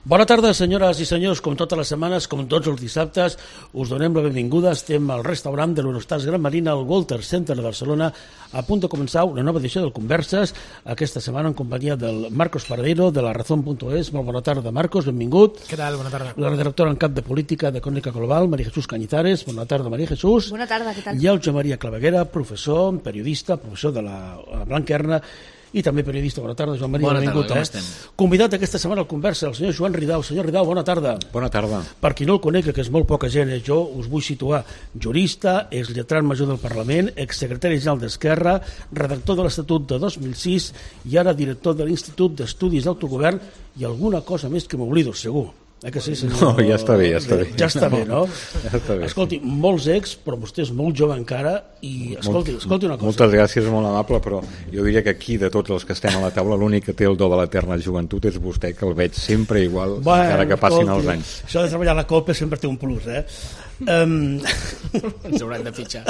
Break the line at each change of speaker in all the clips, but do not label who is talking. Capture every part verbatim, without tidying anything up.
Bona tarda, senyores i senyors. Com totes les setmanes, com tots els dissabtes, us donem la benvinguda. Estem al restaurant de l'Eurostars Gran Marina, al Walter Center de Barcelona, a punt de començar una nova edició del Converses, aquesta setmana en companyia del Marcos Paradero, de la razón punto es. Molt bona tarda, Marcos, benvingut.
Què tal? Bona tarda.
La redactora en cap de Política de Crónica Global, María Jesús Cañizares. Bona tarda, María Jesús.
Bona tarda, què tal?
I el Josep Maria Claveguera, professor, periodista, professor de la Blanquerna, i també periodista. Bona tarda, Joan Maria.
Bona
benvingut,
tarda, com
eh?
estem?
Convidat aquesta setmana al Conversa, el senyor Joan Ridao. Senyor Ridao, bona tarda.
Bona tarda.
Per qui no el conec, que és molt poca gent, eh? Jo us vull situar jurista, exlletrat major del Parlament, exsecretari general d'Esquerra, redactor de l'Estatut de dos mil sis i ara director de l'Institut d'Estudis d'Autogovern i alguna cosa més que m'oblido, segur. Eh que sí, senyor?
No, ja està bé, ja està bé.
Ja està bé, no?
Ja està bé.
Escolti, molts ex, però vostè és molt jove encara i escolti, escolti una cosa.
Moltes gràcies, molt amable, però jo diria que aquí, de tots els que estem a la taula, l'únic que té el do de l'eterna joventut és vostè, que el veig sempre igual, bueno, encara que passin
escolti,
els anys.
Això de treballar a la COPE sempre té un plus, eh? Um...
Ens hauran de fitxar.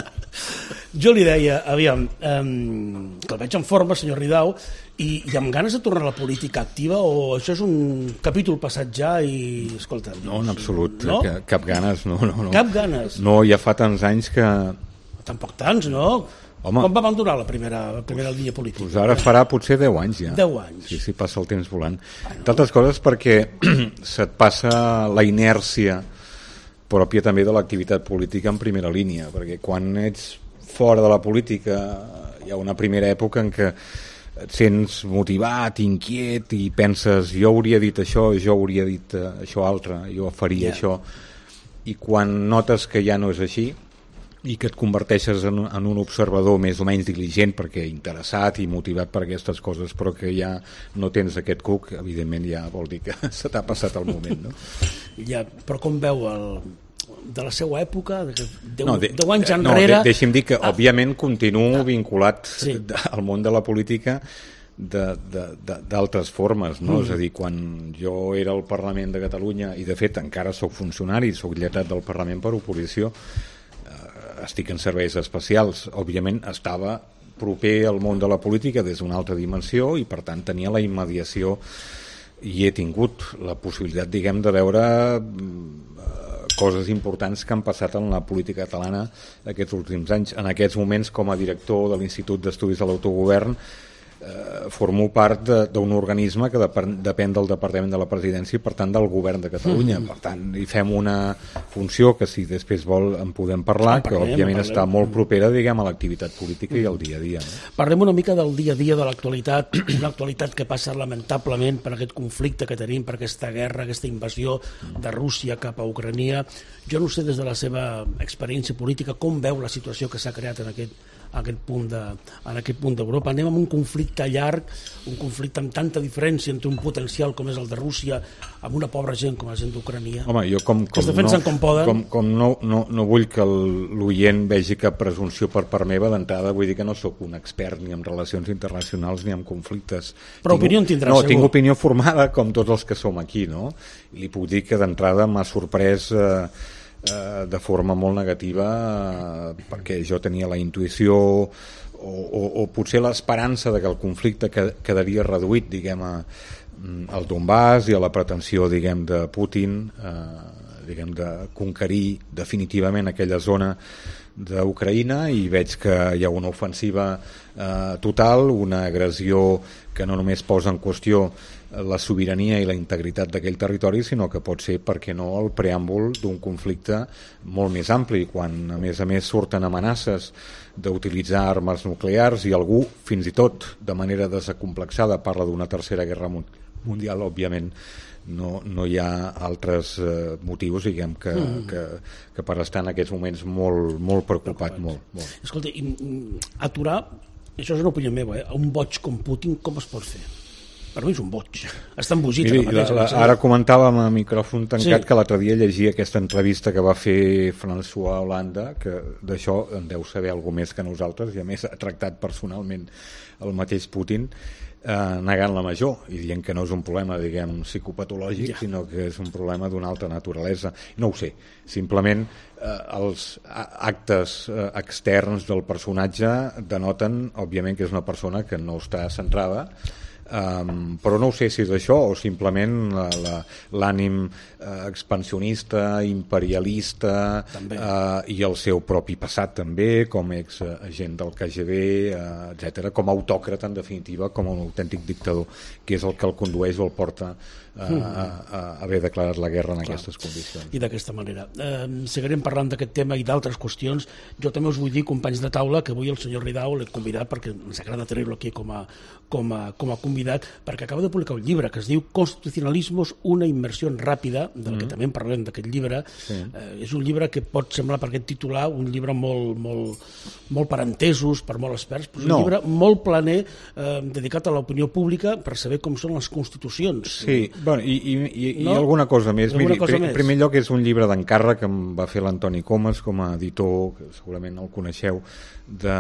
Jo li deia, aviam, um, que el veig en forma, senyor Ridao, i, i amb ganes de tornar a la política activa, o això és un capítol passat ja i, escolta...
No, en absolut,
no?
Cap, cap ganes, no, no, no.
Cap ganes?
No, ja fa tants anys que...
Tampoc tants, no?
Home,
quan va abandonar la primera, la primera pues, línia política?
Pues ara farà potser deu anys ja.
deu anys.
Sí, sí, passa el temps volant. D'altres coses perquè se't passa la inèrcia pròpia també de l'activitat política en primera línia, perquè quan ets fora de la política hi ha una primera època en què et sents motivat, inquiet i penses jo hauria dit això, jo hauria dit uh, això altre, jo faria yeah. això, i quan notes que ja no és així i que et converteixes en, en un observador més o menys diligent perquè interessat i motivat per aquestes coses, però que ja no tens aquest cuc, evidentment ja vol dir que se t'ha passat el moment, no?
Ja, però com veu el, de la seva època, de deu,
no, de,
deu anys
no,
enrere...
De, deixi'm dir que, ah, òbviament, continuo ah, vinculat
sí.
al món de la política d'altres formes, no? Mm. És a dir, quan jo era al Parlament de Catalunya, i de fet encara sóc funcionari, sóc lletrat del Parlament per oposició, estic en serveis especials, òbviament estava proper al món de la política des d'una altra dimensió i per tant tenia la immediació i he tingut la possibilitat, diguem, de veure eh, coses importants que han passat en la política catalana aquests últims anys. En aquests moments, com a director de l'Institut d'Estudis de l'Autogovern, Eh, formo part d'un organisme que depèn, depèn del Departament de la Presidència i per tant del Govern de Catalunya. Mm. Per tant, hi fem una funció que si després vol en podem parlar, ah, parlem, que òbviament parlem. Està molt propera, diguem, a l'activitat política mm. i al dia a dia. No?
Parlem una mica del dia a dia de l'actualitat, una actualitat que passa lamentablement per aquest conflicte que tenim, per aquesta guerra, aquesta invasió de Rússia cap a Ucrània. Jo no sé, des de la seva experiència política, com veu la situació que s'ha creat en aquest en aquest punt de, en aquest punt d'Europa. Anem amb un conflicte llarg, un conflicte amb tanta diferència entre un potencial com és el de Rússia amb una pobra gent com la gent d'Ucrània.
Home, jo com, com,
que es defensen
no,
com poden.
Com, com no, no, no vull que l'oient vegi cap presumpció per part meva d'entrada, vull dir que no sóc un expert ni en relacions internacionals ni en conflictes.
Però tinc, opinió en tindrà,
no,
segur.
Tinc opinió formada com tots els que som aquí, no? I li puc dir que d'entrada m'ha sorprès eh, Eh, de forma molt negativa eh, perquè jo tenia la intuïció o, o, o potser l'esperança de que el conflicte quedaria reduït, diguem, a, al Donbass i a la pretensió, diguem, de Putin eh, diguem, de conquerir definitivament aquella zona d'Ucraïna, i veig que hi ha una ofensiva eh, total, una agressió que no només posa en qüestió la sobirania i la integritat d'aquell territori, sinó que pot ser, per què no, el preàmbul d'un conflicte molt més ampli, quan a més a més surten amenaces d'utilitzar armes nuclears i algú, fins i tot de manera desacomplexada, parla d'una tercera guerra mundial. Òbviament no, no hi ha altres eh, motius, diguem, que, mm. que, que per estar en aquests moments molt, molt preocupat. Molt, molt.
Escolta, i, aturar, això és una opinió meva, eh? Un boig com Putin com es pot fer? Per mi és un boig, està embogit.
Miri, la, la, ara comentàvem a micròfon tancat, sí, que l'altre dia llegia aquesta entrevista que va fer François Hollande, que d'això en deu saber alguna més que nosaltres, i a més ha tractat personalment el mateix Putin, eh, negant la major i dient que no és un problema, diguem, psicopatològic, ja, sinó que és un problema d'una altra naturalesa. No ho sé, simplement eh, els actes eh, externs del personatge denoten, òbviament, que és una persona que no està centrada Um, però no ho sé si és això o simplement la, la, l'ànim uh, expansionista, imperialista uh, i el seu propi passat també, com ex agent del K G B, uh, etcètera, com a autòcrata en definitiva, com un autèntic dictador, que és el que el condueix o el porta uh, a, a haver declarat la guerra en Clar. Aquestes condicions.
I d'aquesta manera. Eh, seguirem parlant d'aquest tema i d'altres qüestions. Jo també us vull dir, companys de taula, que avui el senyor Ridao l'he convidat perquè ens agrada tenir-lo aquí com a, com a, com a convidat, perquè acaba de publicar un llibre que es diu Constitucionalismos, una immersió ràpida, del que mm. també en parlem d'aquest llibre. Sí. Eh, és un llibre que pot semblar, per aquest titular, un llibre molt, molt, molt per entesos, per molt experts, però és no. un llibre molt planer, eh, dedicat a l'opinió pública per saber com són les constitucions.
Sí, bueno, i, i, i, no? i alguna cosa més.
Alguna
Miri,
cosa
pr-
més?
En primer lloc, és un llibre d'encàrrec que em va fer l'Antoni Comas com a editor, que segurament el coneixeu, de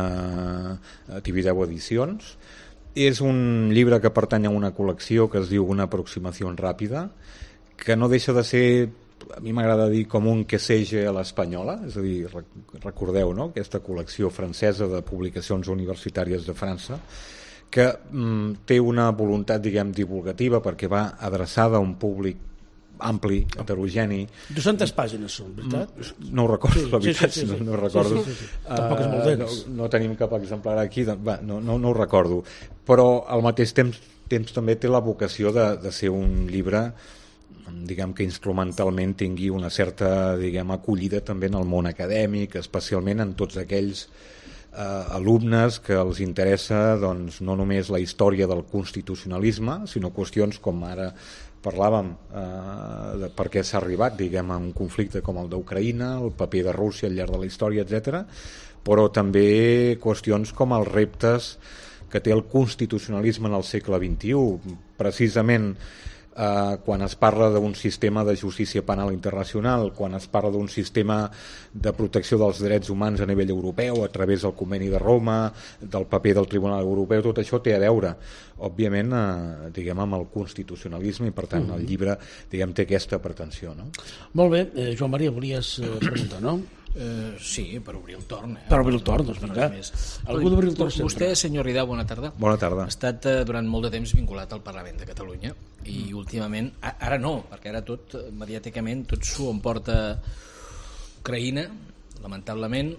Tibidabo Edicions. És un llibre que pertany a una col·lecció que es diu Una aproximació ràpida, que no deixa de ser, a mi m'agrada dir, com un quesege a l'espanyola, és a dir, recordeu, no?, aquesta col·lecció francesa de publicacions universitàries de França, que mm, té una voluntat, diguem, divulgativa, perquè va adreçada a un públic ampli, heterogeni.
dues-centes pàgines són, veritat?
No ho recordo, sí, la veritat,
sí, sí, sí, sí.
no, no ho recordo.
Sí, sí, sí, sí. Tampoc és molt temps.
Uh, no, no tenim cap exemplar aquí, va, no, no, no ho recordo. Però al mateix temps, temps també té la vocació de, de ser un llibre, diguem, que instrumentalment tingui una certa, diguem, acollida també en el món acadèmic, especialment en tots aquells uh, alumnes que els interessa, doncs, no només la història del constitucionalisme, sinó qüestions com ara parlàvem eh, de per què s'ha arribat, diguem, a un conflicte com el d'Ucraïna, el paper de Rússia al llarg de la història, etcètera, però també qüestions com els reptes que té el constitucionalisme en el segle vint-i-u, precisament eh, quan es parla d'un sistema de justícia penal internacional, quan es parla d'un sistema de protecció dels drets humans a nivell europeu a través del Conveni de Roma, del paper del Tribunal Europeu, tot això té a veure, òbviament, eh, diguem, amb el constitucionalisme, i per tant el llibre, diguem, té aquesta pretensió, no?
Molt bé, eh, Joan Maria, volies eh, preguntar, no?
Uh, sí, per obrir el torn. Eh?
Per obrir el torn, doncs, vinga. Algú d'obrir el torn sempre.
Vostè, senyor Ridao, bona tarda.
Bona tarda.
Ha estat uh, durant molt de temps vinculat al Parlament de Catalunya i mm. últimament, ara no, perquè ara tot, mediàticament, tot s'ho emporta Ucraïna, lamentablement,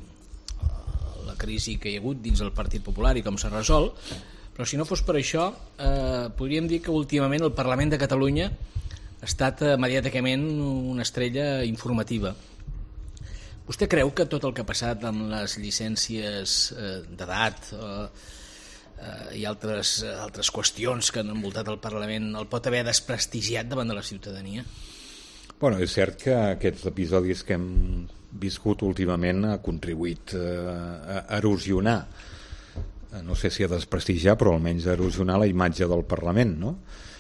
uh, la crisi que hi ha hagut dins el Partit Popular i com s'ha resolt, però si no fos per això, uh, podríem dir que últimament el Parlament de Catalunya ha estat uh, mediàticament una estrella informativa. Vostè creu que tot el que ha passat amb les llicències eh, d'edat eh, eh, i altres, eh, altres qüestions que han envoltat el Parlament el pot haver desprestigiat davant de la ciutadania?
Bueno, és cert que aquests episodis que hem viscut últimament ha contribuït eh, a erosionar, no sé si a desprestigiar, però almenys a erosionar la imatge del Parlament, no?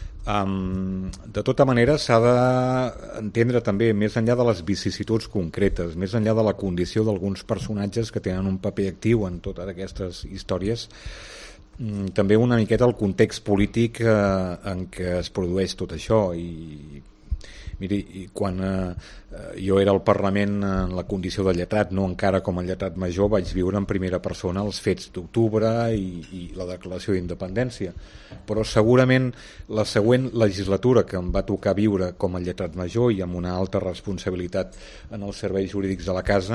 Um, de tota manera s'ha d'entendre també, més enllà de les vicissituds concretes, més enllà de la condició d'alguns personatges que tenen un paper actiu en totes aquestes històries, um, també una miqueta el context polític eh, en què es produeix tot això. I miri, i quan eh, jo era al Parlament en la condició de lletrat, no encara com a lletrat major, vaig viure en primera persona els fets d'octubre i, i la declaració d'independència, però segurament la següent legislatura que em va tocar viure com a lletrat major i amb una alta responsabilitat en els serveis jurídics de la casa,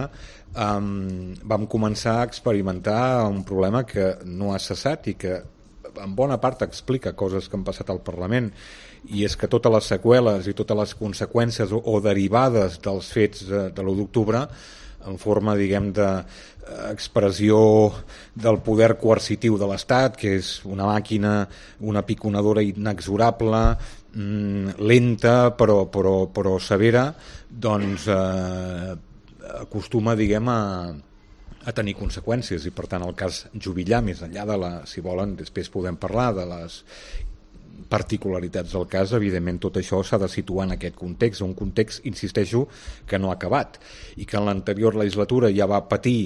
um, vam començar a experimentar un problema que no ha cessat i que en bona part explica coses que han passat al Parlament, i és que totes les seqüeles i totes les conseqüències o, o derivades dels fets de, de l'u d'octubre en forma, diguem, d'expressió del poder coercitiu de l'Estat, que és una màquina, una piconadora inexorable, mmm, lenta però, però, però severa, doncs eh, acostuma, diguem, a a tenir conseqüències, i per tant el cas Juvillà, més enllà de la, si volen, després podem parlar de les particularitats del cas, evidentment tot això s'ha de situar en aquest context, un context, insisteixo, que no ha acabat, i que en l'anterior legislatura ja va patir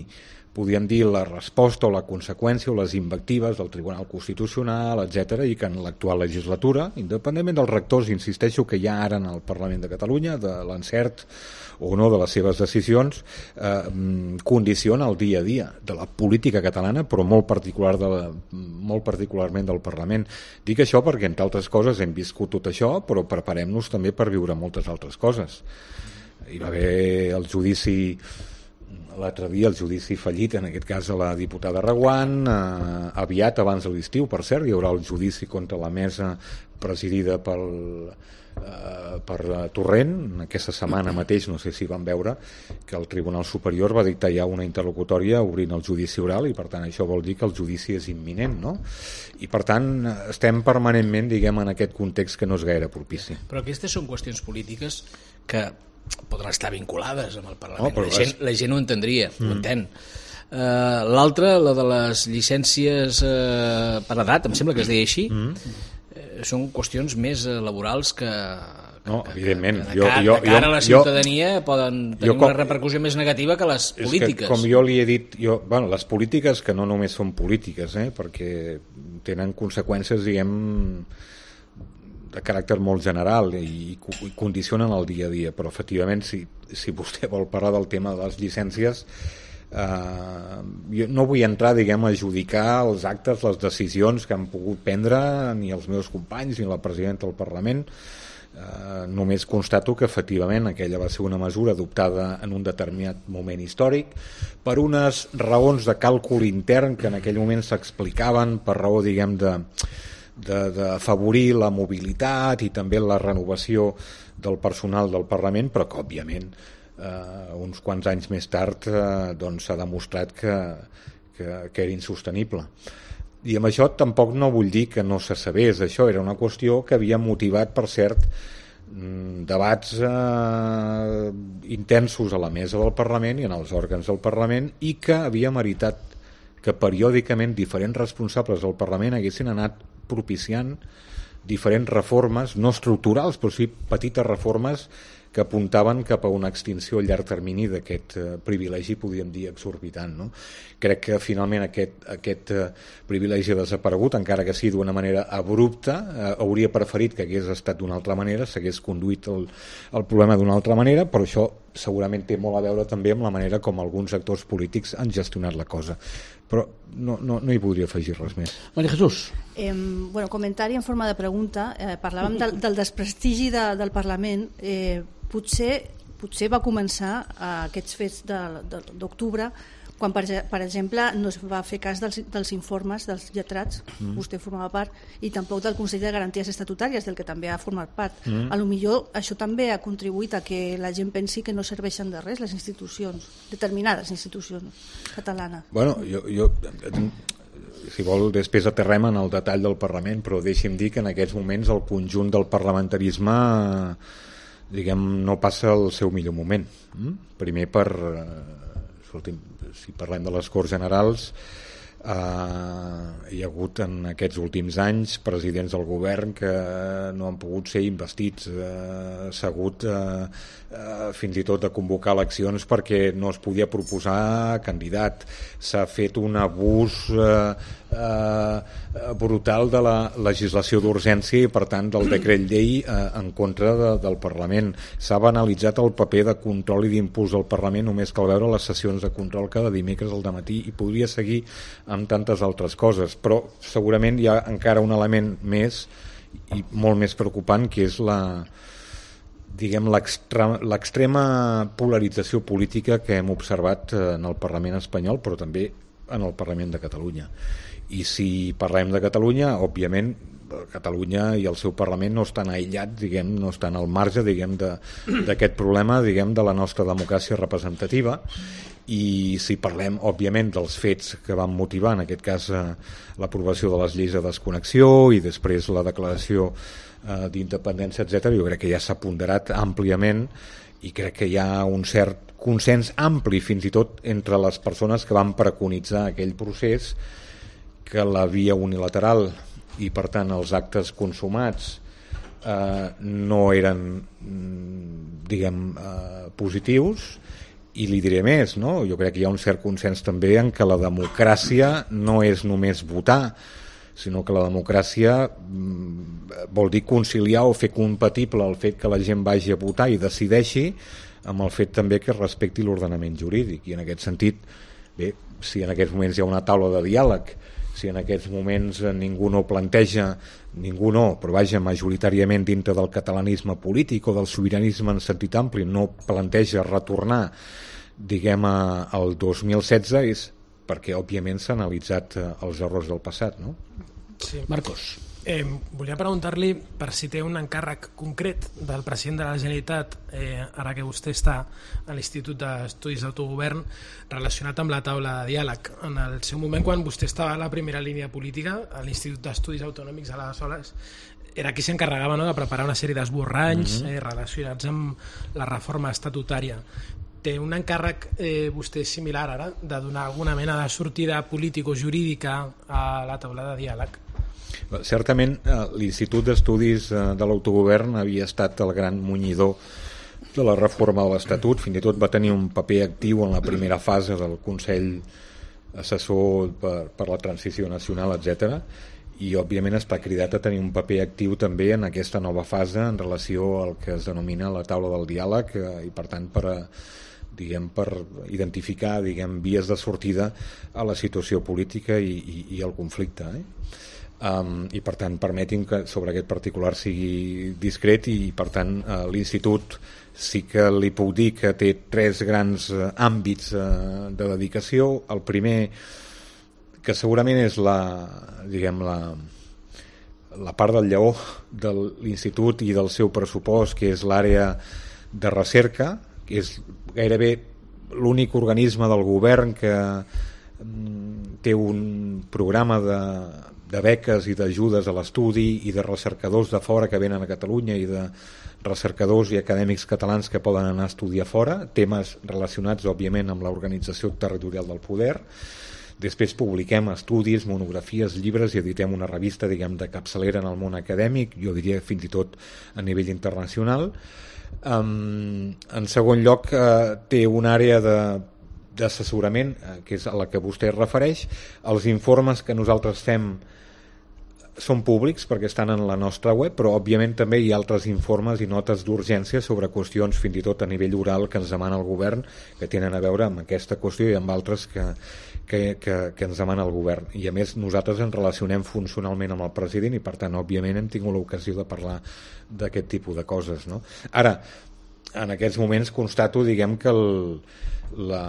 podríem dir, la resposta o la conseqüència o les invectives del Tribunal Constitucional, etcètera, i que en l'actual legislatura, independentment dels rectors, insisteixo, que hi ha ara en el Parlament de Catalunya, de l'encert o no de les seves decisions, eh, condiciona el dia a dia de la política catalana, però molt, particular de la, molt particularment del Parlament. Dic això perquè, entre altres coses, hem viscut tot això, però preparem-nos també per viure moltes altres coses. Hi va haver el judici, l'altre dia, el judici fallit, en aquest cas a la diputada Reguant, eh, aviat abans de l'estiu, per cert, hi haurà el judici contra la mesa presidida pel, eh, per uh, Torrent. Aquesta setmana mateix, no sé si van veure, que el Tribunal Superior va dictar ja una interlocutòria obrint el judici oral, i per tant això vol dir que el judici és imminent, no? I per tant estem permanentment, diguem, en aquest context que no és gaire propici.
Però aquestes són qüestions polítiques que poden estar vinculades amb el Parlament.
No,
la, gent, la gent ho entendria, mm. ho entén. Uh, L'altra, la de les llicències uh, per edat, em sembla que es deia així, mm. uh, són qüestions més uh, laborals que, que,
no, evidentment.
que, que de,
jo,
cara,
jo,
de cara
jo,
a la ciutadania
jo,
poden tenir
com,
una repercussió més negativa que les polítiques.
Que, com jo li he dit, jo, bueno, les polítiques que no només són polítiques, eh, perquè tenen conseqüències, diguem, de caràcter molt general i, i condicionen el dia a dia, però efectivament si, si vostè vol parlar del tema de les llicències, eh, jo no vull entrar, diguem, a judicar els actes, les decisions que han pogut prendre ni els meus companys ni la presidenta del Parlament. Eh, només constato que efectivament aquella va ser una mesura adoptada en un determinat moment històric per unes raons de càlcul intern que en aquell moment s'explicaven per raó, diguem, de d'afavorir la mobilitat i també la renovació del personal del Parlament, però que òbviament eh, uns quants anys més tard eh, doncs s'ha demostrat que, que, que era insostenible. I amb això tampoc no vull dir que no se sabés, això era una qüestió que havia motivat, per cert, debats eh, intensos a la mesa del Parlament i en els òrgans del Parlament, i que havia meritat que periòdicament diferents responsables del Parlament haguessin anat propiciant diferents reformes, no estructurals, però sí petites reformes que apuntaven cap a una extinció a llarg termini d'aquest eh, privilegi, podríem dir, exorbitant, no? Crec que finalment aquest, aquest eh, privilegi ha desaparegut, encara que sigui d'una manera abrupta. Eh, hauria preferit que hagués estat d'una altra manera, s'hagués conduït el, el problema d'una altra manera, però això segurament té molt a veure també amb la manera com alguns actors polítics han gestionat la cosa. Però no, no, no hi podria afegir res més.
Maria Jesús.
Eh, bueno, comentari en forma de pregunta. Eh, parlàvem del, del desprestigi de, del Parlament. Eh, potser, potser va començar eh, aquests fets d'octubre quan, per, per exemple, no es va fer cas dels, dels informes dels lletrats, mm. vostè formava part, i tampoc del Consell de Garanties Estatutàries, del que també ha format part. Mm. A lo millor això també ha contribuït a que la gent pensi que no serveixen de res les institucions, determinades institucions catalanes.
Bueno, jo... jo si vol, després aterrem en el detall del Parlament, però deixi'm dir que en aquests moments el conjunt del parlamentarisme, diguem, no passa el seu millor moment. Primer per... Escolti, si parlem de les Corts Generals, eh, hi ha hagut en aquests últims anys presidents del govern que no han pogut ser investits, eh, s'ha hagut eh, eh, fins i tot de convocar eleccions perquè no es podia proposar candidat. S'ha fet un abús eh, eh, brutal de la legislació d'urgència i per tant del decret llei eh, en contra de, del Parlament. S'ha banalitzat el paper de control i d'impuls del Parlament, només cal veure les sessions de control cada dimecres al dematí, i podria seguir amb tantes altres coses, però segurament hi ha encara un element més i molt més preocupant, que és la, diguem, l'extrema polarització política que hem observat en el Parlament espanyol, però també en el Parlament de Catalunya. I si parlem de Catalunya, òbviament Catalunya i el seu Parlament no estan aïllats, diguem, no estan al marge, diguem, d'aquest problema, diguem, de la nostra democràcia representativa. I si parlem, òbviament, dels fets que van motivar, en aquest cas, eh, l'aprovació de les lleis de desconnexió i després la declaració eh, d'independència, etcètera, jo crec que ja s'ha ponderat àmpliament i crec que hi ha un cert consens ampli, fins i tot entre les persones que van preconitzar aquell procés, que la via unilateral i per tant els actes consumats eh, no eren, diguem, eh, positius, I li diré més, no? Jo crec que hi ha un cert consens també en que la democràcia no és només votar, sinó que la democràcia vol dir conciliar o fer compatible el fet que la gent vagi a votar i decideixi amb el fet també que es respecti l'ordenament jurídic. I en aquest sentit, bé, si en aquests moments hi ha una taula de diàleg, si en aquests moments ningú no planteja, ningú no, però vaja, majoritàriament dintre del catalanisme polític o del sobiranisme en sentit ampli, no planteja retornar, diguem, al dos mil setze, és perquè òbviament s'han analitzat els errors del passat, no?
Sí. Marcos.
Eh, volia preguntar-li per si té un encàrrec concret del president de la Generalitat, eh, ara que vostè està a l'Institut d'Estudis d'Autogovern, relacionat amb la taula de diàleg. En el seu moment, quan vostè estava a la primera línia política, a l'Institut d'Estudis Autonòmics aleshores, era qui s'encarregava, no?, de preparar una sèrie d'esborranys mm-hmm. eh, relacionats amb la reforma estatutària. Té un encàrrec eh, vostè similar ara de donar alguna mena de sortida político-jurídica a la taula de diàleg?
Certament l'Institut d'Estudis de l'Autogovern havia estat el gran munyidor de la reforma de l'Estatut, fins i tot va tenir un paper actiu en la primera fase del Consell Assessor per, per la Transició Nacional, etcètera, i òbviament està cridat a tenir un paper actiu també en aquesta nova fase en relació al que es denomina la taula del diàleg i per tant per a diguem, per identificar, diguem, vies de sortida a la situació política i, i, i al conflicte. Eh? Um, I per tant permetin que sobre aquest particular sigui discret i per tant uh, l'Institut sí que li puc dir que té tres grans uh, àmbits uh, de dedicació. El primer, que segurament és la, diguem, la, la part del lleó de l'Institut i del seu pressupost, que és l'àrea de recerca, que és gairebé l'únic organisme del govern que mm, té un programa de, de beques i d'ajudes a l'estudi i de recercadors de fora que venen a Catalunya i de recercadors i acadèmics catalans que poden anar a estudiar fora, temes relacionats òbviament amb l'organització territorial del poder. Després publiquem estudis, monografies, llibres i editem una revista, diguem, de capçalera en el món acadèmic, jo diria fins i tot a nivell internacional. Um, en segon lloc, uh, té una àrea de, d'assessorament, uh, que és a la que vostè es refereix. Els informes que nosaltres fem són públics perquè estan en la nostra web, però òbviament també hi ha altres informes i notes d'urgència sobre qüestions fins i tot a nivell oral que ens demana el govern, que tenen a veure amb aquesta qüestió i amb altres que, que, que, que ens demana el govern. I a més nosaltres ens relacionem funcionalment amb el president i per tant òbviament hem tingut l'ocasió de parlar d'aquest tipus de coses, no? Ara, en aquests moments constato, diguem, que el, la,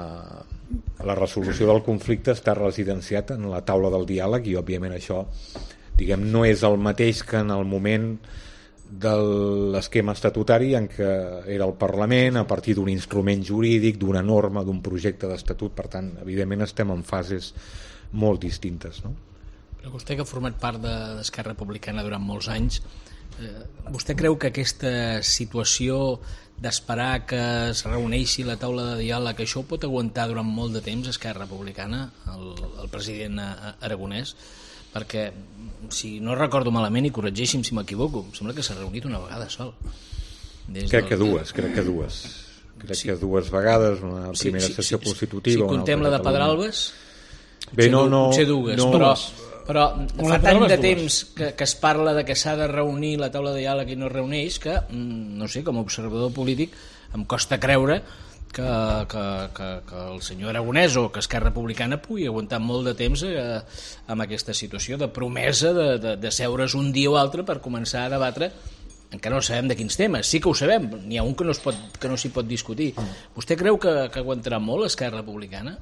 la resolució del conflicte està residenciat en la taula del diàleg i òbviament això, diguem, no és el mateix que en el moment de l'esquema estatutari en què era el Parlament a partir d'un instrument jurídic, d'una norma, d'un projecte d'estatut. Per tant, evidentment estem en fases molt distintes, no?
Però vostè, que ha format part de, d'Esquerra Republicana durant molts anys, eh, vostè creu que aquesta situació d'esperar que es reuneixi la taula de diàleg, això ho pot aguantar durant molt de temps Esquerra Republicana, el, el president Aragonès? Perquè, si no recordo malament, i corregeixi'm si m'equivoco, em sembla que s'ha reunit una vegada sol.
Des crec que dues, del... crec que dues. Crec sí. que dues vegades, una primera sí, sí, sessió sí, constitutiva...
Si contem la de Pedralbes,
Bé, no, no,
potser dues, no, però, però fa tant de temps que, que es parla de que s'ha de reunir la taula de diàleg i no es reuneix que, no sé, com a observador polític, em costa creure que, que, que, que el senyor Aragonès o que Esquerra Republicana pugui aguantar molt de temps eh, amb aquesta situació de promesa de, de, de seure's un dia o altre per començar a debatre, encara no sabem de quins temes, sí que ho sabem, n'hi ha un que no, es pot, que no s'hi pot discutir. Vostè creu que, que aguantarà molt Esquerra Republicana?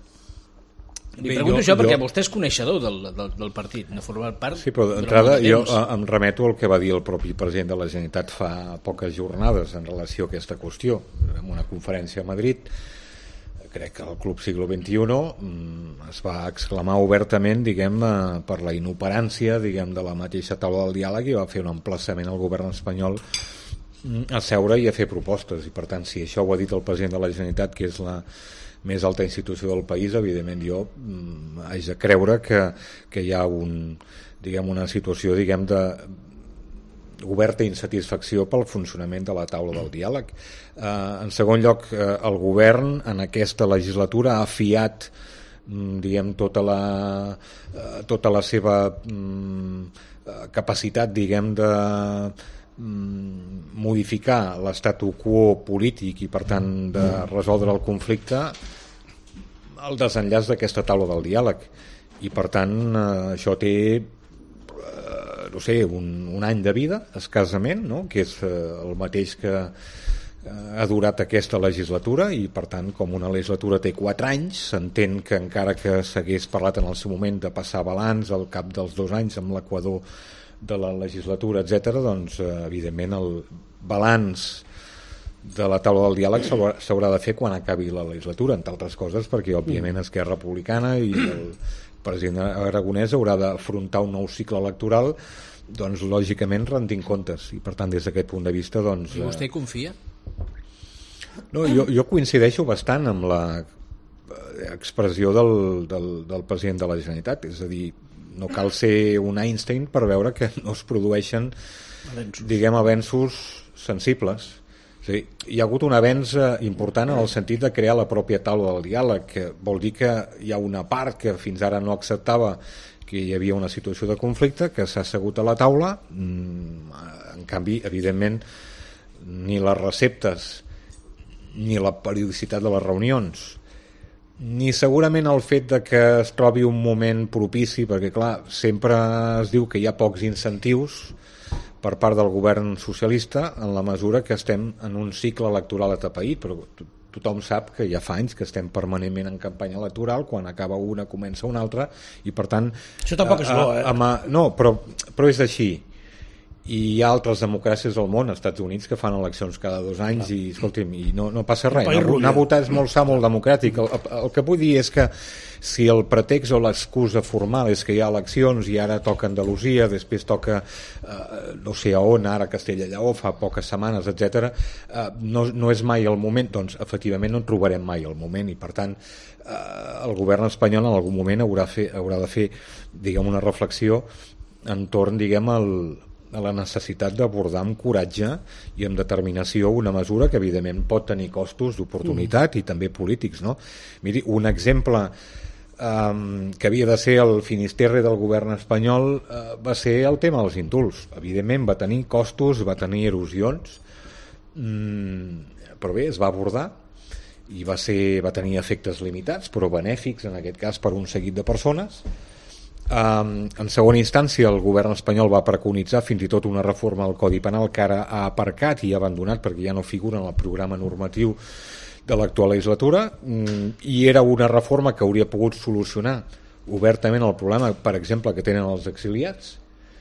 Li Bé, pregunto jo, això perquè jo... vostè és coneixedor del, del, del partit, no formar part...
Sí, però d'entrada jo em remeto al que va dir el propi president de la Generalitat fa poques jornades en relació a aquesta qüestió, en una conferència a Madrid. Crec que el Club Siglo veintiuno es va exclamar obertament, diguem, per la inoperància, diguem, de la mateixa taula del diàleg i va fer un emplaçament al govern espanyol a seure i a fer propostes. I per tant, si això ho ha dit el president de la Generalitat, que és la més alta institució del país, evidentment jo mm, haig de creure que, que hi ha un, diguem, una situació, diguem, de, oberta insatisfacció pel funcionament de la taula del diàleg. Eh, en segon lloc, eh, el govern en aquesta legislatura ha fiat diguem, tota la, eh, tota la seva mm, capacitat, diguem, de mm, modificar l'estatu quo polític i, per tant, de resoldre el conflicte al desenllaç d'aquesta taula del diàleg. I, per tant, eh, això té no sé, un, un any de vida, escassament, no? Que és eh, el mateix que eh, ha durat aquesta legislatura, i per tant, com una legislatura té quatre anys, s'entén que encara que s'hagués parlat en el seu moment de passar balanç al cap dels dos anys amb l'equador de la legislatura, etcètera, doncs eh, evidentment el balanç de la taula del diàleg s'haurà de fer quan acabi la legislatura, entre altres coses perquè òbviament Esquerra Republicana i el president Aragonès haurà d'afrontar un nou cicle electoral, doncs lògicament rendint comptes, i per tant des d'aquest punt de vista doncs,
i vostè hi confia?
No, jo, jo coincideixo bastant amb la expressió del, del, del president de la Generalitat, és a dir, no cal ser un Einstein per veure que no es produeixen avenços, diguem, avenços sensibles. Sí, hi ha hagut un avenç important en el sentit de crear la pròpia taula del diàleg, que vol dir que hi ha una part que fins ara no acceptava que hi havia una situació de conflicte, que s'ha assegut a la taula. En canvi, evidentment, ni les receptes ni la periodicitat de les reunions, ni segurament el fet de que es trobi un moment propici, perquè clar, sempre es diu que hi ha pocs incentius per part del govern socialista en la mesura que estem en un cicle electoral atapeït, però tothom sap que ja fa anys que estem permanentment en campanya electoral, quan acaba una comença una altra, i per tant
això tampoc és bo, eh?
Ama, no, però, però és així, i hi ha altres democràcies del món, als Estats Units, que fan eleccions cada dos anys, clar. I escolti'm, i no, no passa res, anar a votar és molt sa, molt democràtic. El, el que vull dir és que si el pretext o l'excusa formal és que hi ha eleccions i ara toca Andalusia, després toca eh, no sé a on, ara Castella i Lleó, fa poques setmanes, etcètera, eh, no, no és mai el moment, doncs efectivament no en trobarem mai el moment, i per tant eh, el govern espanyol en algun moment haurà, fer, haurà de fer, diguem, una reflexió entorn, diguem, el a la necessitat d'abordar amb coratge i amb determinació una mesura que evidentment pot tenir costos d'oportunitat mm. i també polítics, no? Miri, un exemple um, que havia de ser el finisterre del govern espanyol uh, va ser el tema dels indults. Evidentment va tenir costos, va tenir erosions, mm, però bé, es va abordar i va, ser, va tenir efectes limitats però benèfics en aquest cas per un seguit de persones. Um, en segona instància el govern espanyol va preconitzar fins i tot una reforma del Codi Penal que ara ha aparcat i ha abandonat perquè ja no figura en el programa normatiu de l'actual legislatura, um, i era una reforma que hauria pogut solucionar obertament el problema, per exemple, que tenen els exiliats,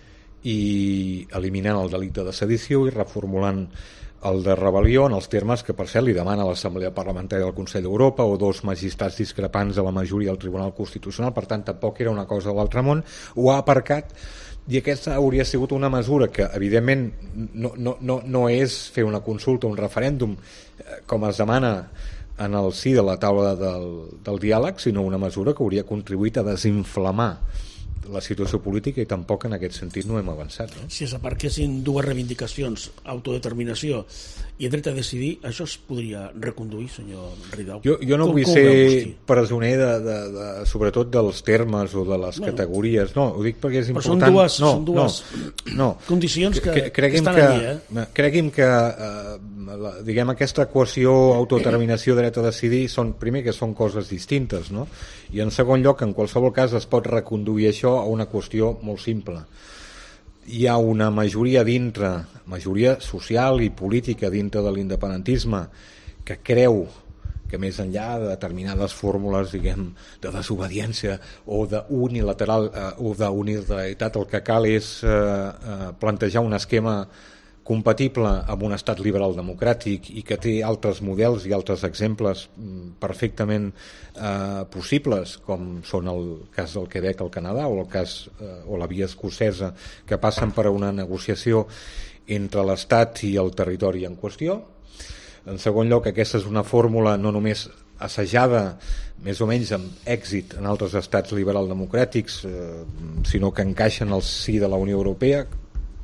i eliminant el delicte de sedició i reformulant el de rebel·lió en els termes que per cert li demana l'Assemblea Parlamentària del Consell d'Europa o dos magistrats discrepants de la majoria del Tribunal Constitucional. Per tant, tampoc era una cosa de l'altre món, ho ha aparcat, i aquesta hauria sigut una mesura que evidentment no, no, no, no és fer una consulta, un referèndum com es demana en el si de la taula del, del diàleg, sinó una mesura que hauria contribuït a desinflamar la situació política, i tampoc en aquest sentit no hem avançat, no?
Si s'aparquessin dues reivindicacions, autodeterminació i dret a decidir, això es podria reconduir, senyor Ridao?
Jo, jo no com, vull com ser presoner de, de, de, sobretot dels termes o de les bueno, categories, no, ho dic perquè és important.
Però són dues,
no,
són dues
no, no.
condicions que,
que,
que estan
que,
allí, eh?
Cregui'm que eh, la, diguem, aquesta equació autodeterminació, dret a decidir, són, primer, que són coses distintes, no? I en segon lloc, en qualsevol cas es pot reconduir això a una qüestió molt simple. Hi ha una majoria dintre, majoria social i política dintre de l'independentisme, que creu que més enllà de determinades fórmules, diguem, de desobediència o d'unilateral eh, o d'unilateralitat, el que cal és eh, eh, plantejar un esquema compatible amb un estat liberal democràtic i que té altres models i altres exemples perfectament eh, possibles, com són el cas del Quebec al Canadà o el cas eh, o la via escocesa, que passen per una negociació entre l'estat i el territori en qüestió. En segon lloc, aquesta és una fórmula no només assajada més o menys amb èxit en altres estats liberal democràtics, eh, sinó que encaixen al si de la Unió Europea,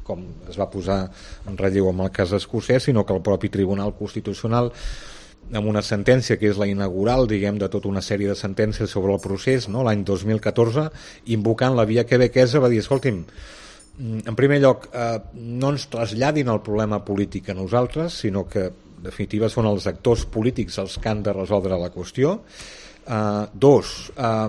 com es va posar en relleu amb el cas escocès, sinó que el propi Tribunal Constitucional, amb una sentència que és la inaugural, diguem, de tota una sèrie de sentències sobre el procés, no? L'any dos mil catorze, invocant la via quebequesa, va dir, escolti'm, en primer lloc, eh, no ens traslladin el problema polític a nosaltres, sinó que, en definitiva, són els actors polítics els que han de resoldre la qüestió. Uh, dos, uh,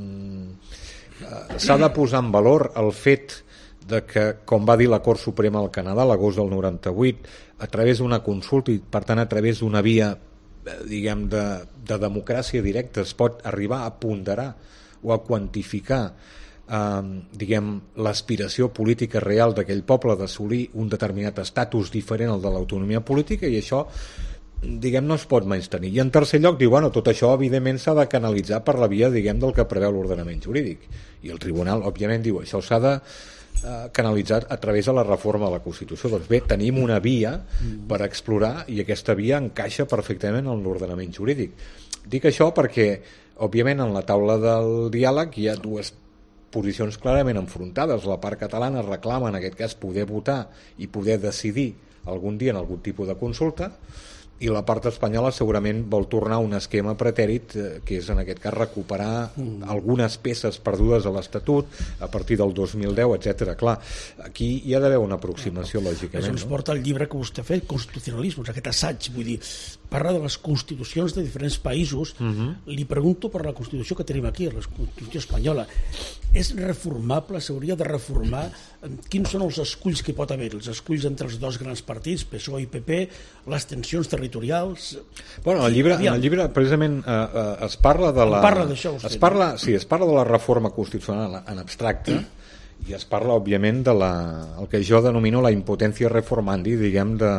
uh, s'ha de posar en valor el fet de que, com va dir la Cort Suprema del Canadà l'agost del noranta-vuit, a través d'una consulta i per tant a través d'una via diguem de, de democràcia directa es pot arribar a ponderar o a quantificar eh, diguem l'aspiració política real d'aquell poble d'assolir un determinat estatus diferent al de l'autonomia política, i això diguem no es pot menystenir. I en tercer lloc diu, bueno, tot això evidentment s'ha de canalitzar per la via diguem del que preveu l'ordenament jurídic, i el tribunal òbviament diu això s'ha de eh, canalitzar a través de la reforma de la Constitució. Doncs bé, tenim una via per explorar i aquesta via encaixa perfectament en l'ordenament jurídic. Dic això perquè òbviament en la taula del diàleg hi ha dues posicions clarament enfrontades. La part catalana reclama en aquest cas poder votar i poder decidir algun dia en algun tipus de consulta, i la part espanyola segurament vol tornar a un esquema pretèrit, eh, que és en aquest cas recuperar mm. algunes peces perdudes a l'Estatut a partir del dos mil deu, etcètera. Clar, aquí hi ha d'haver una aproximació, no, lògicament.
Això ens no? porta al llibre que vostè ha fet, Constitucionalismes, aquest assaig, vull dir, parla de les constitucions de diferents països. Mm-hmm. Li pregunto per la Constitució que tenim aquí, la Constitució espanyola. És reformable, s'hauria de reformar? Quins són els esculls que hi pot haver? Els esculls entre els dos grans partits, P S O E i P P, les tensions territorials...
Bueno, el llibre, en el llibre precisament eh, eh, es parla de la...
Parla d'això, vostè,
es parla, sí, es parla de la reforma constitucional en abstracte, i es parla, òbviament, de la, el que jo denomino la impotència reformandi, diguem, de,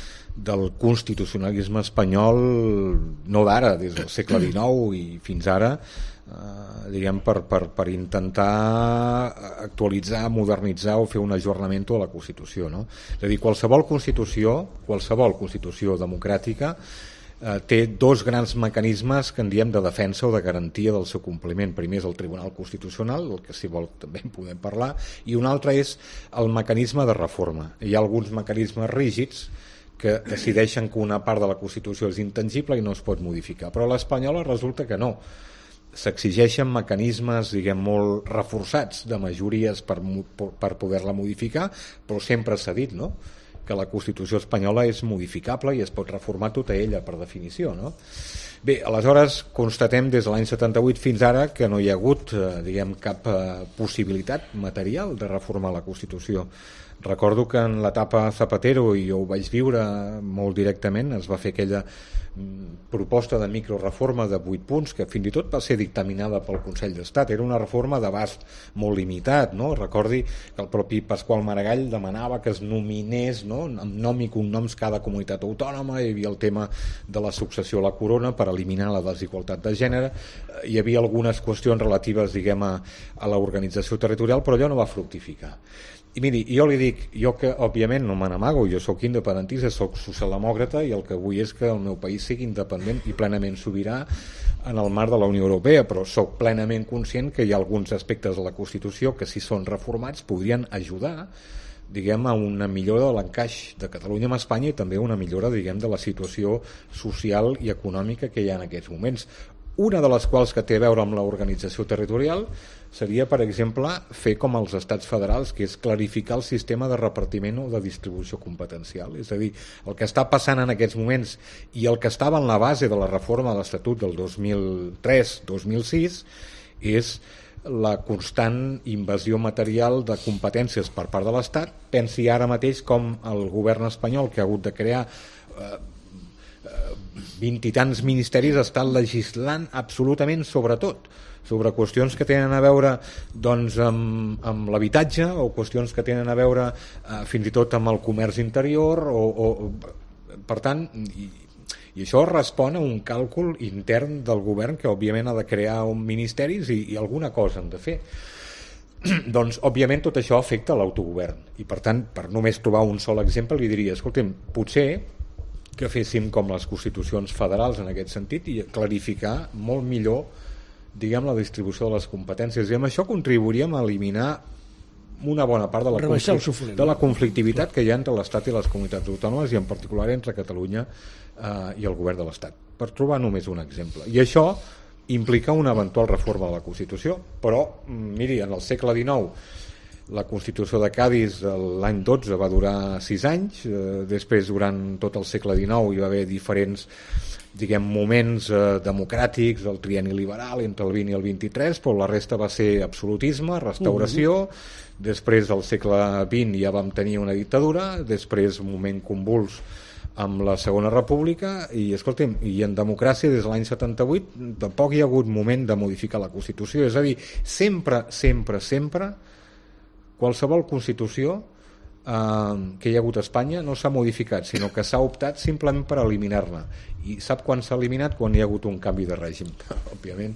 del constitucionalisme espanyol, no d'ara, des del segle dinou i fins ara, Uh, diguem per, per, per intentar actualitzar, modernitzar o fer un ajornament de la Constitució, no? És a dir, qualsevol Constitució qualsevol Constitució democràtica uh, té dos grans mecanismes que en diem de defensa o de garantia del seu compliment. Primer és el Tribunal Constitucional, el que si vol també en podem parlar, i un altre és el mecanisme de reforma. Hi ha alguns mecanismes rígids que decideixen que una part de la Constitució és intangible i no es pot modificar, però a l'espanyola resulta que no. S'exigeixen mecanismes, diguem, molt reforçats de majories per, per poder-la modificar, però sempre s'ha dit, no?, que la Constitució espanyola és modificable i es pot reformar tota ella per definició, no? Bé, aleshores constatem des de l'any setanta-vuit fins ara que no hi ha hagut, eh, diguem, cap eh, possibilitat material de reformar la Constitució. Recordo que en l'etapa Zapatero, i jo ho vaig viure molt directament, es va fer aquella proposta de microreforma de vuit punts que fins i tot va ser dictaminada pel Consell d'Estat. Era una reforma d'abast molt limitat, no? Recordi que el propi Pasqual Maragall demanava que es nominés, no?, amb nom i cognoms cada comunitat autònoma. Hi havia el tema de la successió a la corona per eliminar la desigualtat de gènere. Hi havia algunes qüestions relatives, diguem, a, a l'organització territorial, però allò no va fructificar. I miri, jo li dic, jo que òbviament no me n'amago, jo sóc independentista, sóc socialdemòcrata i el que vull és que el meu país sigui independent i plenament sobirà en el marc de la Unió Europea, però sóc plenament conscient que hi ha alguns aspectes de la Constitució que, si són reformats, podrien ajudar, diguem, a una millora de l'encaix de Catalunya amb Espanya i també una millora, diguem, de la situació social i econòmica que hi ha en aquests moments. Una de les quals que té a veure amb l'organització territorial seria, per exemple, fer com els estats federals, que és clarificar el sistema de repartiment o de distribució competencial. És a dir, el que està passant en aquests moments i el que estava en la base de la reforma de l'Estatut del dos mil tres dos mil sis és la constant invasió material de competències per part de l'Estat. Pensi ara mateix com el govern espanyol, que ha hagut de crear eh, vint i tants ministeris, estan legislant absolutament sobre tot, sobre qüestions que tenen a veure, doncs, amb, amb l'habitatge, o qüestions que tenen a veure eh, fins i tot amb el comerç interior, o, o per tant, i, i això respon a un càlcul intern del govern, que òbviament ha de crear un ministeris i, i alguna cosa han de fer. Doncs òbviament tot això afecta l'autogovern, i per tant, per només trobar un sol exemple, li diria, escolta'm, potser que féssim com les constitucions federals en aquest sentit i clarificar molt millor, diguem, la distribució de les competències, i amb això contribuiríem a eliminar una bona part de la,
conflict,
de la conflictivitat que hi ha entre l'Estat i les comunitats autònomes, i en particular entre Catalunya eh, i el govern de l'Estat, per trobar només un exemple. I això implica una eventual reforma de la Constitució, però miri, en el segle dinou la Constitució de Cadis l'any dotze va durar sis anys, eh, després durant tot el segle dinou hi va haver diferents diguem, moments eh, democràtics, el trienni liberal entre el vint i el vint-i-tres, però la resta va ser absolutisme, restauració, uh-huh. Després del segle vint ja vam tenir una dictadura, després un moment convuls amb la Segona República i, escolta'm, i en democràcia des de l'any setanta-vuit tampoc hi ha hagut moment de modificar la Constitució, és a dir, sempre, sempre, sempre qualsevol Constitució eh, que hi ha hagut a Espanya no s'ha modificat, sinó que s'ha optat simplement per eliminar-la. I sap quan s'ha eliminat? Quan hi ha hagut un canvi de règim, òbviament.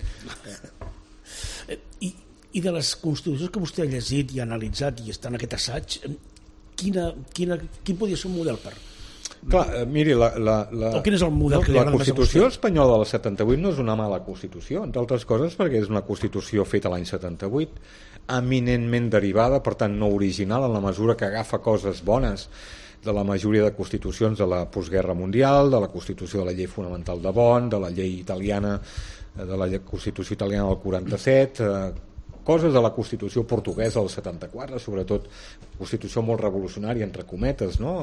I, I de les constitucions que vostè ha llegit i ha analitzat i està en aquest assaig, quina, quina, quin podria ser un model per...
Clar, miri, la, la, la,
o quin és el model
no,
que li
la Constitució espanyola del setanta-vuit no és una mala Constitució, entre altres coses perquè és una Constitució feta l'any setanta-vuit, eminentment derivada, per tant no original, en la mesura que agafa coses bones de la majoria de constitucions de la postguerra mundial, de la Constitució de la Llei Fonamental de Bonn, de la llei italiana, de la Constitució italiana del quaranta-set, eh, coses de la Constitució portuguesa del setanta-quatre, sobretot Constitució molt revolucionària, entre cometes, no?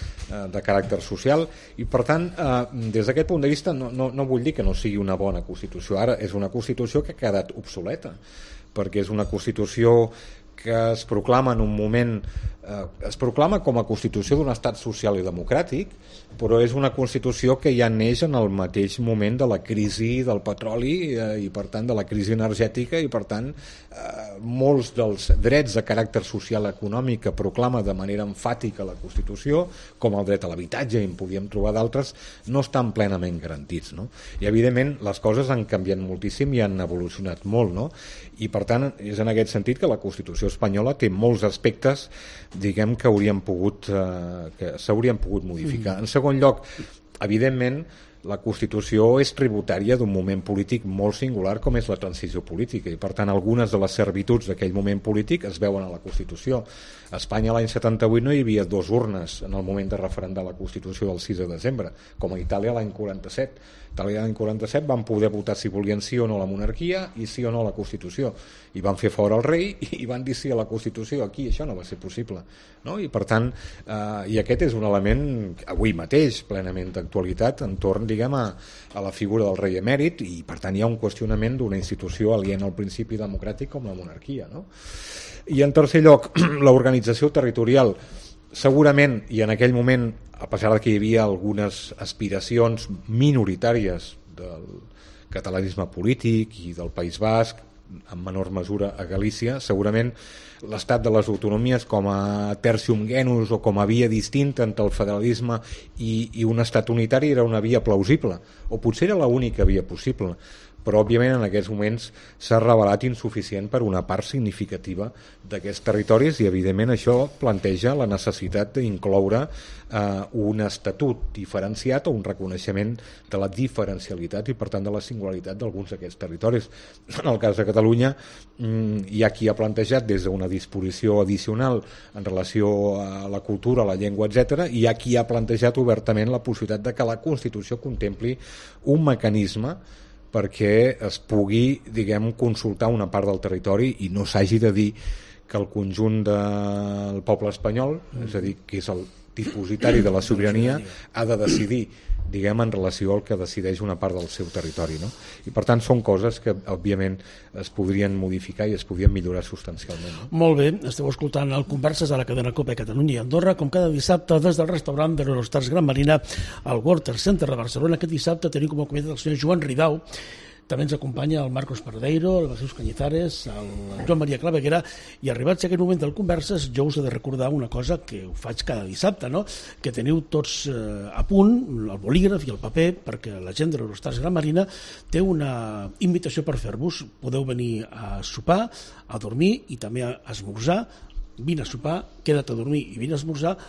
De caràcter social, i per tant, des d'aquest punt de vista no, no, no vull dir que no sigui una bona Constitució, ara és una Constitució que ha quedat obsoleta, perquè és una Constitució que es proclama en un moment eh, es proclama com a Constitució d'un estat social i democràtic, però és una Constitució que ja neix en el mateix moment de la crisi del petroli eh, i per tant de la crisi energètica, i per tant eh, molts dels drets de caràcter social i econòmic que proclama de manera enfàtica la Constitució, com el dret a l'habitatge, i en podíem trobar d'altres, no estan plenament garantits, no? I evidentment les coses han canviat moltíssim i han evolucionat molt, no? I per tant és en aquest sentit que la Constitució espanyola té molts aspectes, diguem, que haurien pogut eh, que s'haurien pogut modificar. En segon lloc, evidentment la Constitució és tributària d'un moment polític molt singular com és la transició política, i per tant algunes de les servituds d'aquell moment polític es veuen a la Constitució. A Espanya l'any setanta-vuit no hi havia dos urnes en el moment de referendar la Constitució del sis de desembre, com a Itàlia l'any quaranta-set. A Itàlia l'any quaranta-set van poder votar si volien sí o no a la monarquia i sí o no a la Constitució, i van fer fora el rei i van dir sí a la Constitució. Aquí això no va ser possible, no? I per tant, eh, i aquest és un element avui mateix plenament d'actualitat entorn, diguem, a, a la figura del rei emèrit, i per tant hi ha un qüestionament d'una institució aliena al principi democràtic com la monarquia, no? I en tercer lloc, l'organització territorial, segurament, i en aquell moment, a pesar de que hi havia algunes aspiracions minoritàries del catalanisme polític i del País Basc, en menor mesura a Galícia, segurament l'estat de les autonomies com a tertium genus o com a via distinta entre el federalisme i, i un estat unitari era una via plausible, o potser era l'única via possible, però òbviament en aquests moments s'ha revelat insuficient per una part significativa d'aquests territoris, i evidentment això planteja la necessitat d'incloure eh, un estatut diferenciat o un reconeixement de la diferencialitat i per tant de la singularitat d'alguns d'aquests territoris. En el cas de Catalunya mm, hi ha qui ha plantejat des d'una disposició addicional en relació a la cultura, a la llengua, etcètera, i hi ha qui ha plantejat obertament la possibilitat de que la Constitució contempli un mecanisme perquè es pugui, diguem, consultar una part del territori i no s'hagi de dir que el conjunt del poble espanyol, és a dir, que és el dipositari de la sobirania, ha de decidir, diguem, en relació al que decideix una part del seu territori, no? I per tant són coses que òbviament es podrien modificar i es podrien millorar substancialment, no?
Molt bé, esteu escoltant el Converses a la cadena COPE Catalunya i Andorra, com cada dissabte des del restaurant de l'Eurostars Gran Marina al World Trade Center de Barcelona. Aquest dissabte tenim com a convidat el senyor Joan Ridao. També ens acompanya el Marcos Pardeiro, el Jesús Cañizares, el Joan Maria Claveguera, i arribats a aquest moment del Converses jo us he de recordar una cosa que ho faig cada dissabte, no? Que teniu tots eh, a punt el bolígraf i el paper, perquè la gent de l'Eurostars Gran Marina té una invitació per fer-vos. Podeu venir a sopar, a dormir i també a esmorzar. Vine a sopar, queda't a dormir i vine a esmorzar,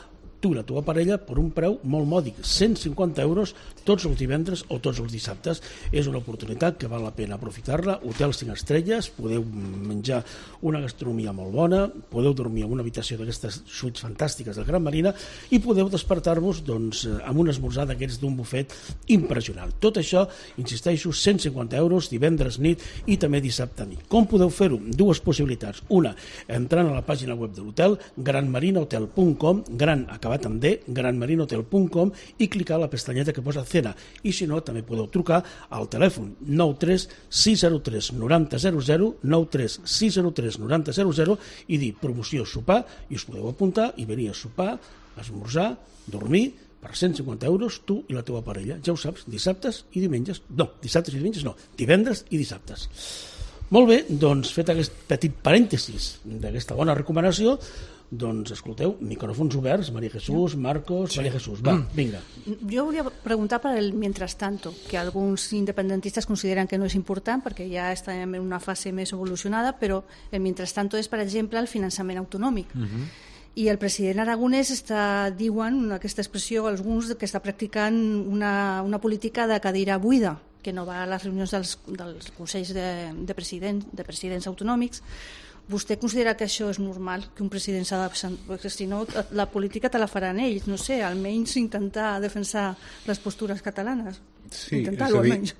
tu i la teva parella per un preu molt mòdic, cent cinquanta euros tots els divendres o tots els dissabtes. És una oportunitat que val la pena aprofitar-la. Hotel cinc estrelles, podeu menjar una gastronomia molt bona, podeu dormir en una habitació d'aquestes suites fantàstiques del Gran Marina i podeu despertar-vos doncs, amb un esmorzar d'aquests d'un bufet impressionant. Tot això, insisteixo, cent cinquanta euros divendres nit i també dissabte nit. Com podeu fer-ho? Dues possibilitats. Una, entrant a la pàgina web de l'hotel, gran marina hotel punt com, gran acabat amb D, gran marina hotel punt com, i clicar a la pestanyeta que posa cena. I si no, també podeu trucar al telèfon nou tres sis zero tres nou zero zero zero, nou tres sis zero tres nou zero zero zero i dir promoció sopar i us podeu apuntar i venir a sopar, esmorzar, dormir per cent cinquanta euros, tu i la teva parella. Ja ho saps, dissabtes i diumenges. No, dissabtes i diumenges no, divendres i dissabtes. Molt bé, doncs fet aquest petit parèntesis d'aquesta bona recomanació, doncs escolteu, micròfons oberts, María Jesús, Marcos, sí. María Jesús, va, vinga.
Jo volia preguntar per el mientras tanto, que alguns independentistes consideren que no és important perquè ja estem en una fase més evolucionada, però el mientras tanto és, per exemple, el finançament autonòmic. Uh-huh. I el president aragonès està, diuen, aquesta expressió, alguns, que està practicant una, una política de cadira buida, que no va a les reunions dels, dels consells de, de, president, de presidents autonòmics. Vostè considera que això és normal, que un president s'ha de... Perquè si no, la política te la faran ells, no sé, almenys intentar defensar les postures catalanes.
Sí,
intentar-ho, almenys.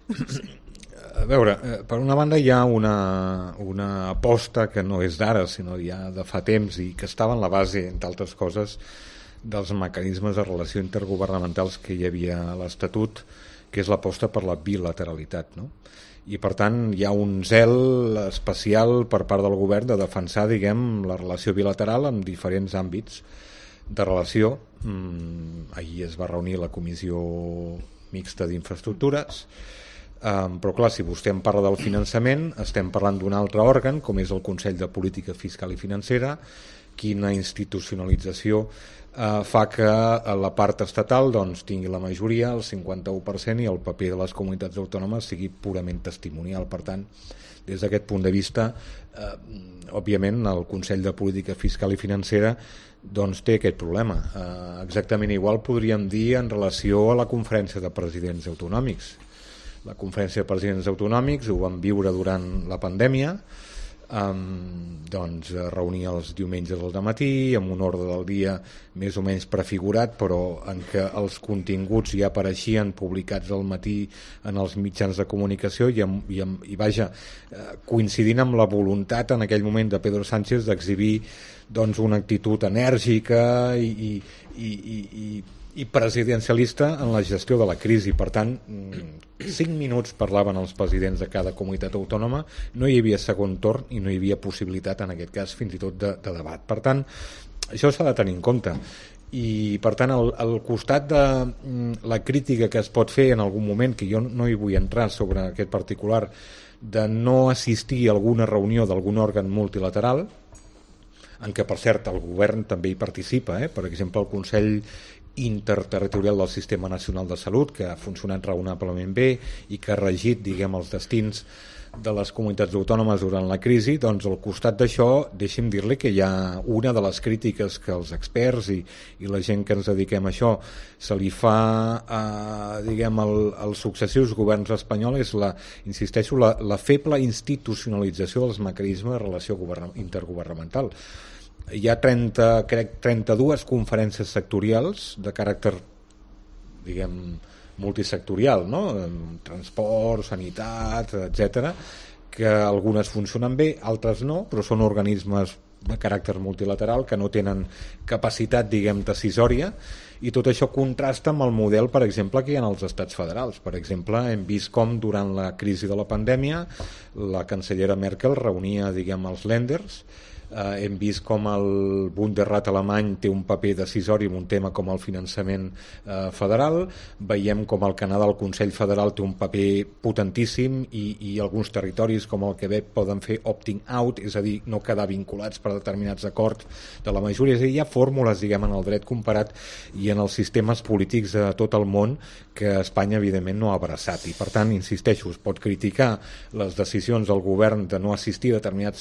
A veure, per una banda hi ha una, una aposta que no és d'ara, sinó ja de fa temps i que estava en la base, entre altres coses, dels mecanismes de relació intergovernamentals que hi havia a l'Estatut, que és l'aposta per la bilateralitat, no? I per tant hi ha un zel especial per part del govern de defensar, diguem, la relació bilateral en diferents àmbits de relació. Mm, ahir es va reunir la Comissió Mixta d'Infraestructures. Um, però clar, si vostè em parla del finançament, estem parlant d'un altre òrgan com és el Consell de Política Fiscal i Financera. Quina institucionalització uh, fa que la part estatal doncs, tingui la majoria, el cinquanta-u per cent, i el paper de les comunitats autònomes sigui purament testimonial. Per tant, des d'aquest punt de vista, uh, òbviament el Consell de Política Fiscal i Financera doncs, té aquest problema. Uh, exactament igual podríem dir en relació a la Conferència de Presidents Autonòmics. La Conferència de Presidents Autonòmics ho vam viure durant la pandèmia, um, doncs reunia els diumenges al dematí amb un ordre del dia més o menys prefigurat, però en què els continguts ja apareixien publicats al matí en els mitjans de comunicació i, amb, i, amb, i vaja, coincidint amb la voluntat en aquell moment de Pedro Sánchez d'exhibir doncs, una actitud enèrgica i, i, i, i, i i presidencialista en la gestió de la crisi. Per tant, cinc minuts parlaven els presidents de cada comunitat autònoma, no hi havia segon torn i no hi havia possibilitat, en aquest cas, fins i tot de, de debat. Per tant, això s'ha de tenir en compte. I, per tant, al, al costat de la crítica que es pot fer en algun moment, que jo no hi vull entrar sobre aquest particular, de no assistir a alguna reunió d'algun òrgan multilateral, en què, per cert, el govern també hi participa, eh? Per exemple, el Consell Interterritorial del Sistema Nacional de Salut, que ha funcionat raonablement bé i que ha regit, diguem, els destins de les comunitats autònomes durant la crisi. Doncs al costat d'això, deixi'm dir-li que hi ha una de les crítiques que els experts i, i la gent que ens dediquem a això se li fa a, diguem, el, als successius governs espanyols és la, insisteixo, la, la feble institucionalització dels mecanismes de relació intergovernamental. Hi ha trenta, crec, trenta-dues conferències sectorials de caràcter, diguem, multisectorial, no? Transport, sanitat, etcètera, que algunes funcionen bé, altres no, però són organismes de caràcter multilateral que no tenen capacitat, diguem, decisòria, i tot això contrasta amb el model, per exemple, que hi ha als estats federals. Per exemple, hem vist com durant la crisi de la pandèmia la cancellera Merkel reunia, diguem, els Länders. Uh, hem vist com el Bundesrat alemany té un paper decisori en un tema com el finançament uh, federal. Veiem com el Canadà, el Consell Federal, té un paper potentíssim i, i alguns territoris com el Quebec poden fer opting out, és a dir, no quedar vinculats per determinats acords de la majoria. És a dir, hi ha fórmules, diguem, en el dret comparat i en els sistemes polítics de tot el món que Espanya, evidentment, no ha abraçat. I, per tant, insisteixo, es pot criticar les decisions del govern de no assistir a determinats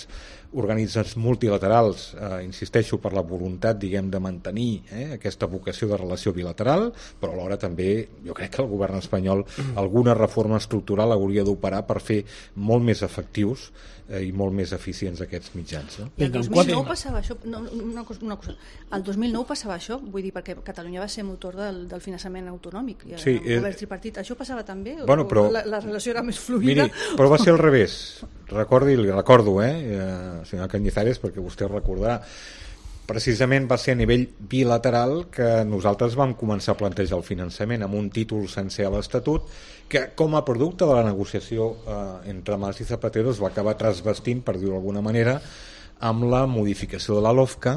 organismes multilaterals, eh, insisteixo, per la voluntat, diguem, de mantenir eh, aquesta vocació de relació bilateral, però alhora també jo crec que el govern espanyol alguna reforma estructural hauria d'operar per fer molt més efectius eh, i molt més eficients aquests mitjans. No?
I el dos mil nou passava això, no, una, cosa, una cosa, el dos mil nou passava això, vull dir, perquè Catalunya va ser motor del, del finançament autonòmic, i
sí,
el govern tripartit, això passava també?
Bueno, però,
la, la relació era més fluida?
Miri, però va ser al revés, recordi, li recordo, eh, eh senyor Cañizares, perquè vostè ho recordarà, precisament va ser a nivell bilateral que nosaltres vam començar a plantejar el finançament amb un títol sencer a l'Estatut que com a producte de la negociació eh, entre Mas i Zapatero es va acabar trasvestint, per dir-ho d'alguna manera, amb la modificació de la LOFCA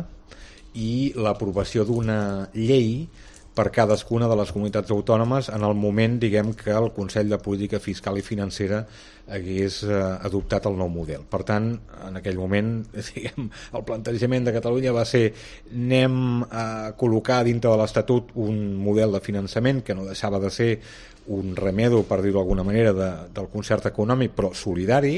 i l'aprovació d'una llei per cadascuna de les comunitats autònomes en el moment, diguem, que el Consell de Política Fiscal i Financera hagués eh, adoptat el nou model. Per tant, en aquell moment, diguem, el plantejament de Catalunya va ser anem a col·locar dintre de l'Estatut un model de finançament que no deixava de ser un remedo, per dir-ho d'alguna manera, de, del concert econòmic, però solidari,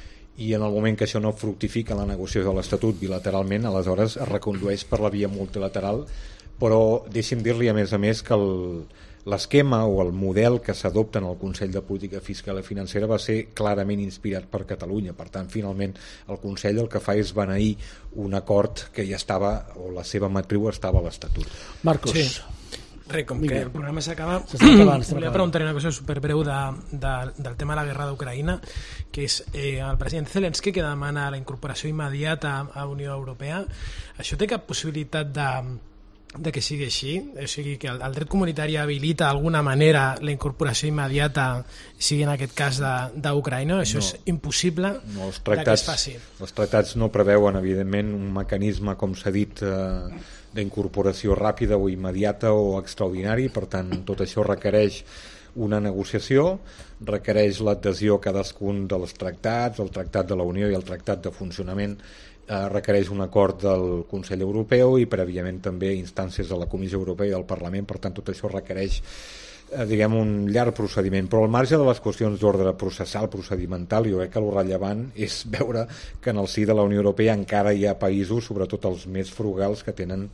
i en el moment que això no fructifica la negociació de l'Estatut bilateralment, aleshores es recondueix per la via multilateral. Però deixi'm dir-li a més a més que l'esquema o el model que s'adopta en el Consell de Política Fiscal i Financera va ser clarament inspirat per Catalunya. Per tant, finalment, el Consell el que fa és beneir un acord que ja estava, o la seva matriu estava a l'Estatut.
Marcos.
Sí. Re, com que el programa s'acaba, volia preguntar una cosa superbreu de, de, del tema de la guerra d'Ucraïna, que és eh, el president Zelensky, que demana la incorporació immediata a la Unió Europea. Això té cap possibilitat de de que sigui així, o sigui que el, el dret comunitari habilita d'alguna manera la incorporació immediata, sigui en aquest cas d'Ucraïna, això no, és impossible
no, els tractats,
que es faci.
Els tractats no preveuen, evidentment, un mecanisme, com s'ha dit, eh, d'incorporació ràpida o immediata o extraordinari, per tant, tot això requereix una negociació, requereix l'adhesió a cadascun dels tractats, el Tractat de la Unió i el Tractat de Funcionament eh, requereix un acord del Consell Europeu i prèviament també instàncies de la Comissió Europea i del Parlament, per tant tot això requereix eh, diguem un llarg procediment, però al marge de les qüestions d'ordre processal, procedimental, jo crec que el rellevant és veure que en el si de la Unió Europea encara hi ha països, sobretot els més frugals, que tenen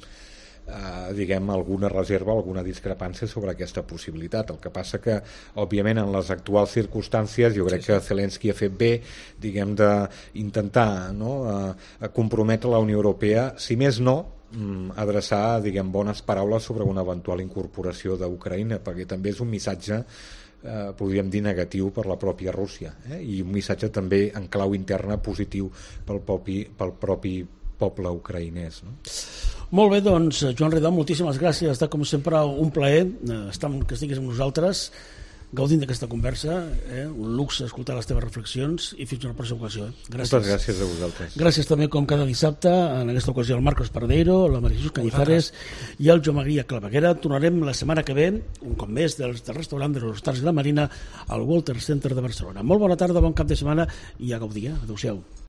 Uh, diguem, alguna reserva, alguna discrepància sobre aquesta possibilitat. El que passa que, òbviament, en les actuals circumstàncies, jo crec sí, sí. que Zelensky ha fet bé, diguem, d'intentar no, uh, comprometre la Unió Europea, si més no, um, adreçar, diguem, bones paraules sobre una eventual incorporació d'Ucraïna, perquè també és un missatge Uh, podríem dir negatiu per la pròpia Rússia, eh? I un missatge també en clau interna positiu pel propi, pel propi poble ucraïnès, no?
Molt bé, doncs, Joan Ridao, moltíssimes gràcies. Ha estat, com sempre, un plaer estar, que estiguis amb nosaltres, gaudint d'aquesta conversa, eh? Un luxe escoltar les teves reflexions i fins a una pròxima ocasió. Eh? Gràcies.
Moltes gràcies a vosaltres.
Gràcies també, com cada dissabte, en aquesta ocasió el Marcos Pardeiro, la Maria Jesús Cañizares i el Joan Maria Claveguera. Tornarem la setmana que ve, un cop més, del, del restaurant de los Stars de la Marina al Walter Center de Barcelona. Molt bona tarda, bon cap de setmana i a gaudir. Adéu-siau.